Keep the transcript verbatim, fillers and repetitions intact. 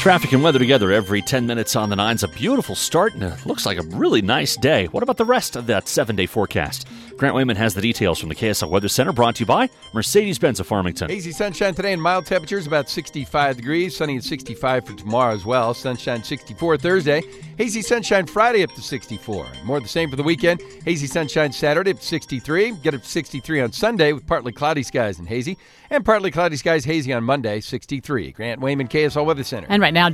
Traffic and weather together every ten minutes on the nines. A beautiful start and it looks like a really nice day. What about the rest of that seven-day forecast? Grant Wayman has the details from the K S L Weather Center, brought to you by Mercedes-Benz of Farmington. Hazy sunshine today and mild temperatures about sixty-five degrees. Sunny and sixty-five for tomorrow as well. Sunshine sixty-four Thursday. Hazy sunshine Friday up to sixty-four. More of the same for the weekend. Hazy sunshine Saturday up to sixty-three. Get up to sixty-three on Sunday with partly cloudy skies and hazy. And partly cloudy skies hazy on Monday, sixty-three. Grant Wayman, K S L Weather Center. And right now,